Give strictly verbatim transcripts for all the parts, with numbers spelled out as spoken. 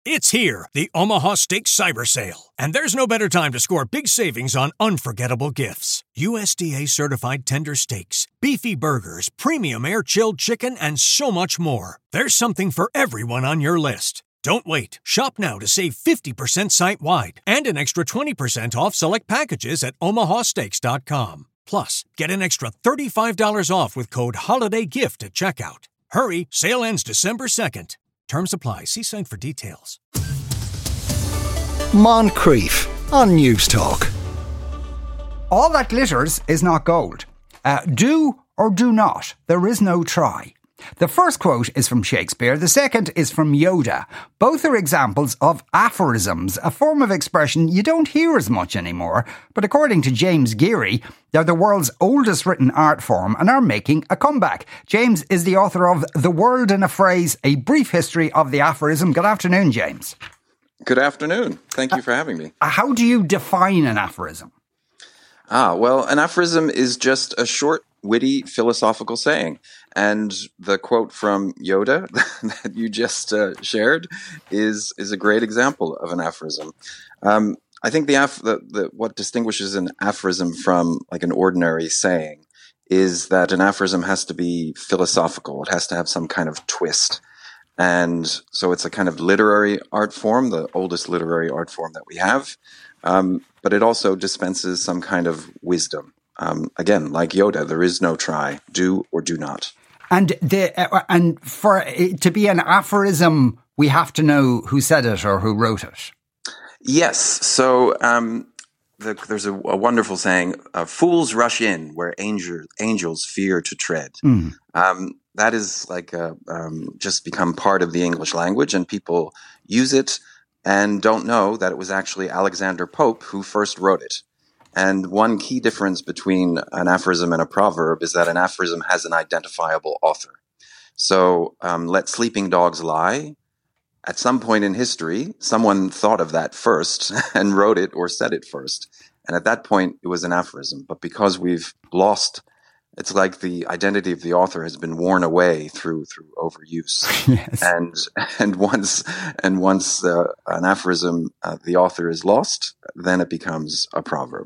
It's here, the Omaha Steak Cyber Sale. And there's no better time to score big savings on unforgettable gifts. U S D A-certified tender steaks, beefy burgers, premium air-chilled chicken, and so much more. There's something for everyone on your list. Don't wait. Shop now to save fifty percent site-wide and an extra twenty percent off select packages at omaha steaks dot com. Plus, get an extra thirty-five dollars off with code HOLIDAYGIFT at checkout. Hurry, sale ends December second. Terms apply. See site for details. Moncrief on News Talk. All that glitters is not gold. Uh, do or do not. There is no try. The first quote is from Shakespeare. The second is from Yoda. Both are examples of aphorisms, a form of expression you don't hear as much anymore. But according to James Geary, they're the world's oldest written art form and are making a comeback. James is the author of The World in a Phrase, A Brief History of the Aphorism. Good afternoon, James. Good afternoon. Thank you for having me. Uh, how do you define an aphorism? Ah, well, an aphorism is just a short, witty, philosophical saying. And the quote from Yoda that you just uh, shared is is a great example of an aphorism. Um, I think the, aph- the, the what distinguishes an aphorism from like an ordinary saying is that an aphorism has to be philosophical. It has to have some kind of twist. And so it's a kind of literary art form, the oldest literary art form that we have. Um, but it also dispenses some kind of wisdom. Um, again, like Yoda, there is no try, do or do not. And the uh, and for it to be an aphorism, we have to know who said it or who wrote it. Yes. So um, the, there's a, a wonderful saying, uh, fools rush in where angel, angels fear to tread. Mm. Um, that is like a, um, just become part of the English language, and people use it and don't know that it was actually Alexander Pope who first wrote it. And one key difference between an aphorism and a proverb is that an aphorism has an identifiable author. So um, let sleeping dogs lie. At some point in history, someone thought of that first and wrote it or said it first. And at that point, it was an aphorism. But because we've lost, it's like the identity of the author has been worn away through through overuse. Yes. And and once and once uh, an aphorism, uh, the author is lost, then it becomes a proverb.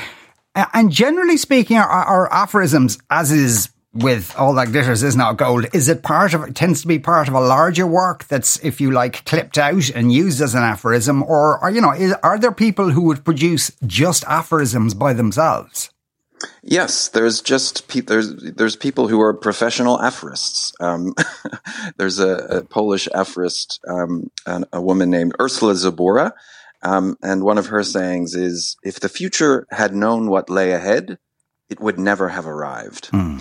And generally speaking, are, are aphorisms, as is with All That Glitters Is Not Gold, is it part of, it tends to be part of a larger work that's, if you like, clipped out and used as an aphorism? Or, or you know, is, are there people who would produce just aphorisms by themselves? Yes, there's just pe- there's there's people who are professional aphorists. Um, there's a, a Polish aphorist, um, an, a woman named Ursula Zabora. Um, and one of her sayings is, if the future had known what lay ahead, it would never have arrived. Mm.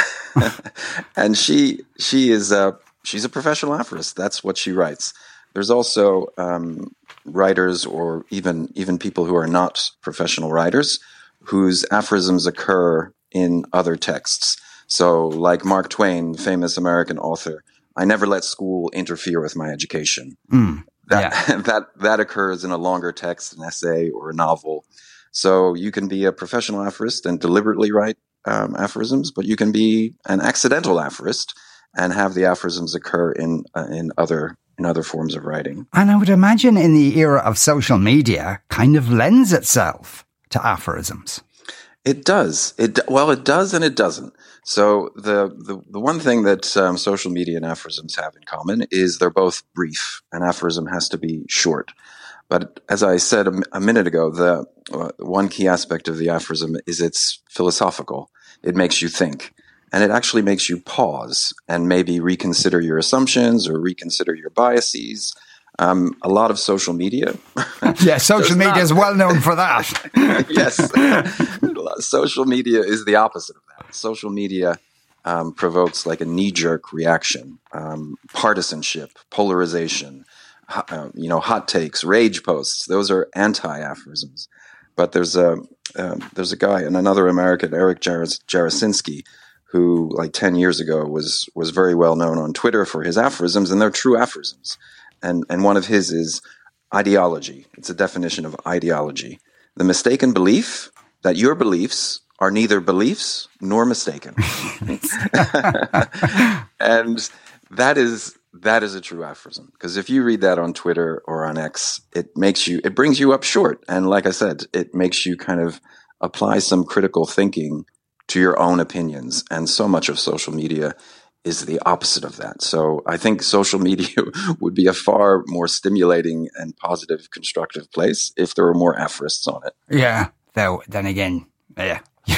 And she, she is a, she's a professional aphorist. That's what she writes. There's also, um, writers or even, even people who are not professional writers whose aphorisms occur in other texts. So like Mark Twain, famous American author, I never let school interfere with my education. Mm. That, yeah. that that occurs in a longer text, an essay or a novel. So you can be a professional aphorist and deliberately write um, aphorisms, but you can be an accidental aphorist and have the aphorisms occur in uh, in other in other forms of writing. And I would imagine in the era of social media, kind of lends itself to aphorisms. It does. It well, it does and it doesn't. So the the, the one thing that um, social media and aphorisms have in common is they're both brief. An aphorism has to be short. But as I said a, a minute ago, the uh, one key aspect of the aphorism is it's philosophical. It makes you think. And it actually makes you pause and maybe reconsider your assumptions or reconsider your biases. Um, a lot of social media. Yeah, social media not, is well known for that. Yes. Social media is the opposite of that. Social media um, provokes like a knee-jerk reaction, um, partisanship, polarization, uh, you know, hot takes, rage posts. Those are anti-aphorisms. But there's a um, there's a guy, and another American, Eric Jaros- Jarosinski, who like ten years ago was was very well known on Twitter for his aphorisms, and they're true aphorisms. And and one of his is ideology. It's a definition of ideology. The mistaken belief that your beliefs are neither beliefs nor mistaken. And that is That is a true aphorism, because if you read that on Twitter or on X, it makes you, it brings you up short. And like I said, it makes you kind of apply some critical thinking to your own opinions. And so much of social media is the opposite of that. So I think social media would be a far more stimulating and positive, constructive place if there were more aphorists on it. Yeah, though, then again, yeah.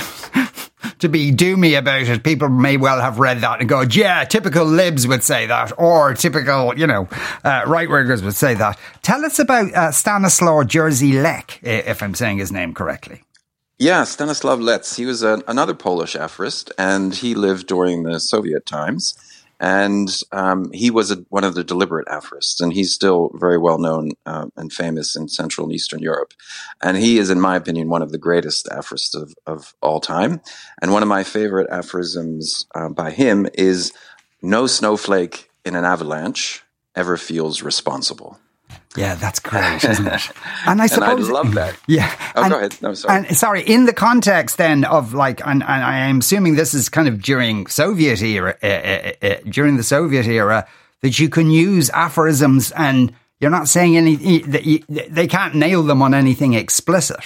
To be doomy about it, people may well have read that and go, yeah, typical libs would say that, or typical, you know, uh, right-wingers would say that. Tell us about uh, Stanislaw Jerzy Lec, if I'm saying his name correctly. Yeah, Stanislaw Lec. He was a, another Polish aphorist, and he lived during the Soviet times. And um, he was a, one of the deliberate aphorists, and he's still very well known uh, and famous in Central and Eastern Europe. And he is, in my opinion, one of the greatest aphorists of, of all time. And one of my favorite aphorisms uh, by him is, "No snowflake in an avalanche ever feels responsible." Yeah, that's great, isn't it? And I suppose, and I love that. Yeah. Oh, and, go ahead. No, sorry. And sorry, in the context then of like, and, and I'm assuming this is kind of during Soviet era, uh, uh, uh, during the Soviet era, that you can use aphorisms, and you're not saying any, that you, they can't nail them on anything explicit.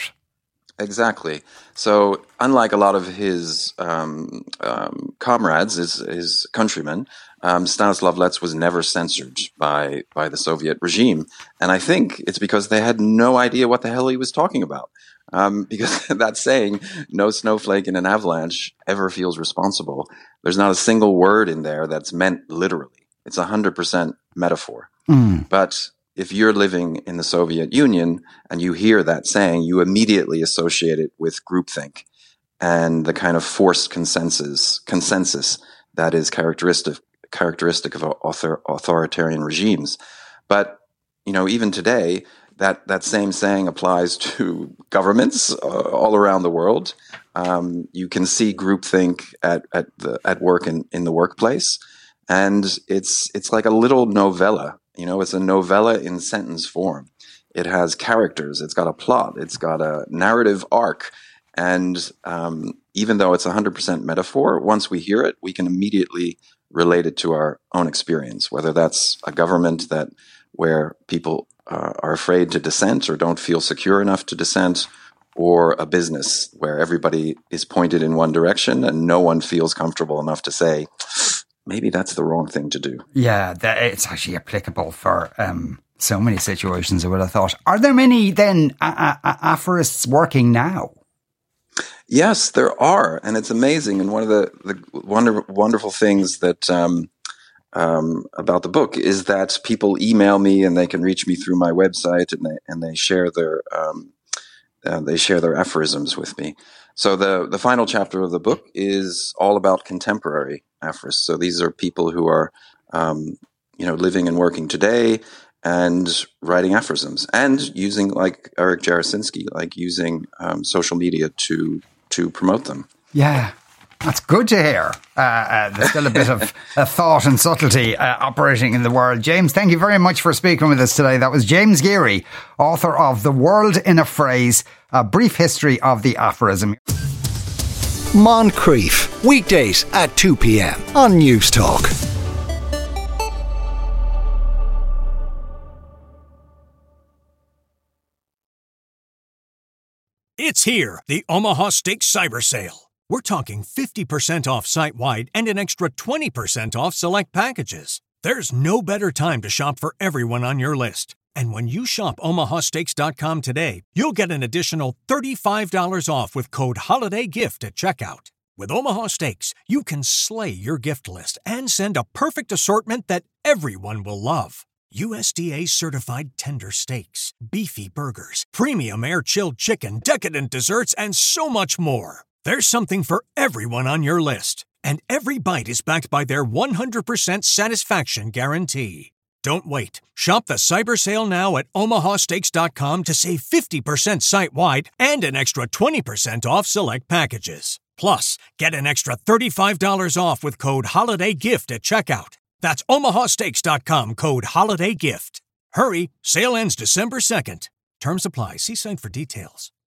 Exactly. So, unlike a lot of his um, um, comrades, his, his countrymen, um, Stanislaw Lec was never censored by by the Soviet regime, and I think it's because they had no idea what the hell he was talking about. Um, because that saying, "No snowflake in an avalanche ever feels responsible," there's not a single word in there that's meant literally. It's a hundred percent metaphor. Mm. But if you're living in the Soviet Union and you hear that saying, you immediately associate it with groupthink and the kind of forced consensus consensus that is characteristic characteristic of author, authoritarian regimes. But, you know, even today, that, that same saying applies to governments uh, all around the world. Um, you can see groupthink at, at, the, at work in, in the workplace. And it's it's like a little novella. You know, it's a novella in sentence form. It has characters. It's got a plot. It's got a narrative arc. And um, even though it's one hundred percent metaphor, once we hear it, we can immediately relate it to our own experience, whether that's a government that where people uh, are afraid to dissent or don't feel secure enough to dissent, or a business where everybody is pointed in one direction and no one feels comfortable enough to say, maybe that's the wrong thing to do. Yeah, that, it's actually applicable for um, so many situations, I would have thought. Are there many, then, uh, uh, aphorists working now? Yes, there are, and it's amazing. And one of the, the wonder, wonderful things that um, um, about the book is that people email me, and they can reach me through my website, and they and they share their um, uh, they share their aphorisms with me. So the the final chapter of the book is all about contemporary aphorists. So these are people who are um, you know living and working today, and writing aphorisms, and using, like Eric Jarosinski, like using um, social media to to promote them. Yeah, that's good to hear. Uh, uh, there's still a bit of uh, thought and subtlety uh, operating in the world. James, thank you very much for speaking with us today. That was James Geary, author of The World in a Phrase, A Brief History of the Aphorism. Moncrief, weekdays at two p.m. on News Talk. It's here, the Omaha Steaks Cyber Sale. We're talking fifty percent off site-wide and an extra twenty percent off select packages. There's no better time to shop for everyone on your list. And when you shop omaha steaks dot com today, you'll get an additional thirty-five dollars off with code HOLIDAYGIFT at checkout. With Omaha Steaks, you can slay your gift list and send a perfect assortment that everyone will love. U S D A-certified tender steaks, beefy burgers, premium air-chilled chicken, decadent desserts, and so much more. There's something for everyone on your list, and every bite is backed by their one hundred percent satisfaction guarantee. Don't wait. Shop the Cyber Sale now at omaha steaks dot com to save fifty percent site-wide and an extra twenty percent off select packages. Plus, get an extra thirty-five dollars off with code HOLIDAYGIFT at checkout. That's omaha steaks dot com, code HOLIDAYGIFT. Hurry, sale ends December second. Terms apply. See site for details.